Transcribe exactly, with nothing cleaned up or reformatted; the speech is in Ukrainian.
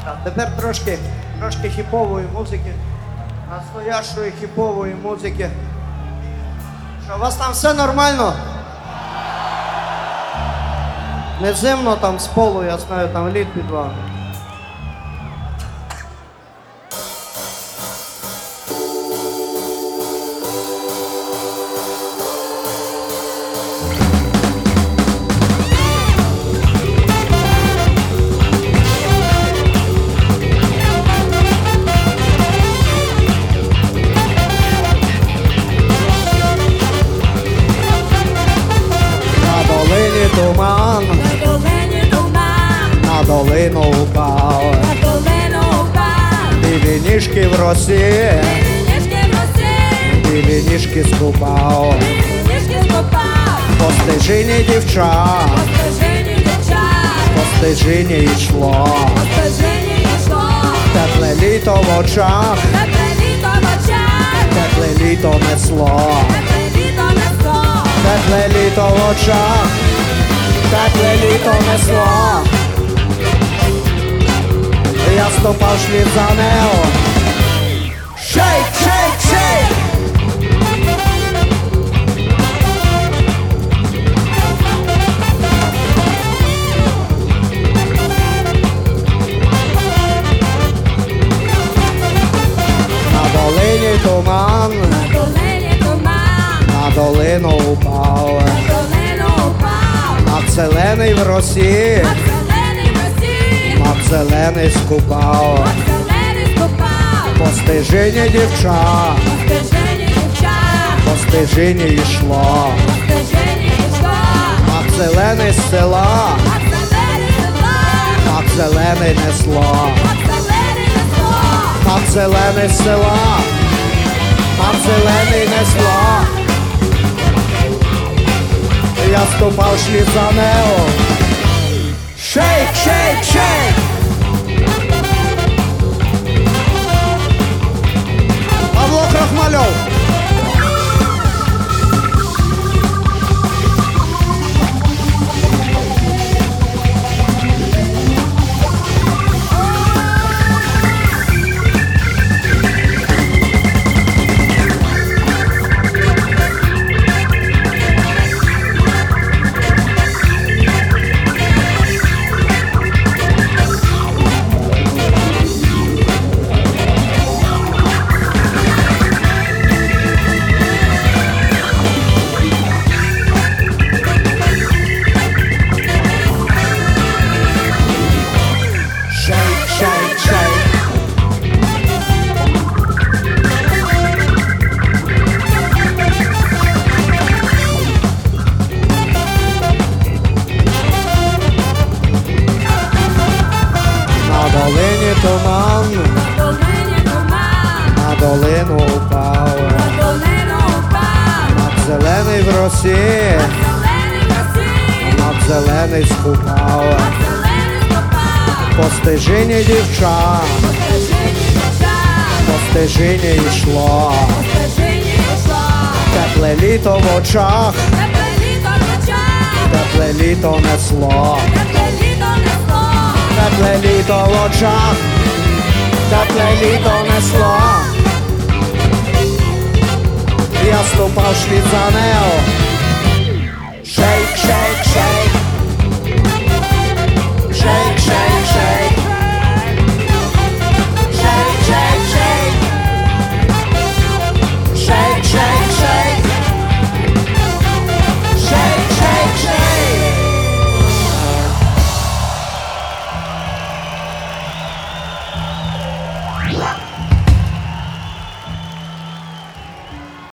А тепер трошки, трошки хіпової музики, настоящої хіпової музики. Що, у вас там все нормально? Не зимно там з полу, я знаю, там лід під вами. Туман, на долині туман, на долину упав, на долину упав, білі ніжки в росі, білі ніжки в росі, білі ніжки скупав, білі ніжки скопав, по стежині дівчат, по стежині дівчат, по стежині йшло, по стежині йшло, тепле літо в очах, тепле літо в очах, тепле літо несло, тепле літо несло, тепле літо в очах, тепле літо несло. Я ступав шлід за нео. Шейк, шейк, шейк! На долині туман, на долині туман, на долину упав, на долину упав, над зелений в росі, над зелений в росі, над зелений скупав, над зелений скопав, по стежині дівчат, по стежині дівчат, по стежині йшло, по стежині йшло, над зелений з села, над зелений села, над зелений несло, над зелений несло, над зелений з села, над зелений несло. Я ступав шлід за нео. Шейк, шейк, шейк! Павло Крахмальов. Shake, shake, shake. На долині туман, на долині туман, на долину упав, на долину упав, над зелений в росі, над зелений в росі, над зелений скупав, над зелений скопав, по стежині дівчат, по стежині дівчат, по стежині йшло, по стежині йшло, тепле літо в очах, тепле літо в очах, тепле літо несло, тепле літо несло, тепле літо в очах, тепле літо несло. Я ступав шлід за нео. Шейк, шейк, шейк.